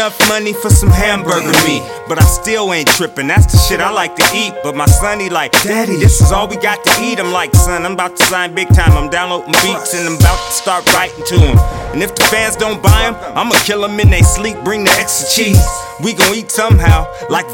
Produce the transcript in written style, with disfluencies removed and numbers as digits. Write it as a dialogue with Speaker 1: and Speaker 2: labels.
Speaker 1: enough money for some hamburger meat, but I still ain't tripping. That's the shit I like to eat. But my son, he like, Daddy, this is all we got to eat. I'm like, son, I'm about to sign big time. I'm downloading beats and I'm about to start writing to him. And if the fans don't buy them, I'ma kill them in they sleep. Bring the extra cheese. We gon' eat somehow, like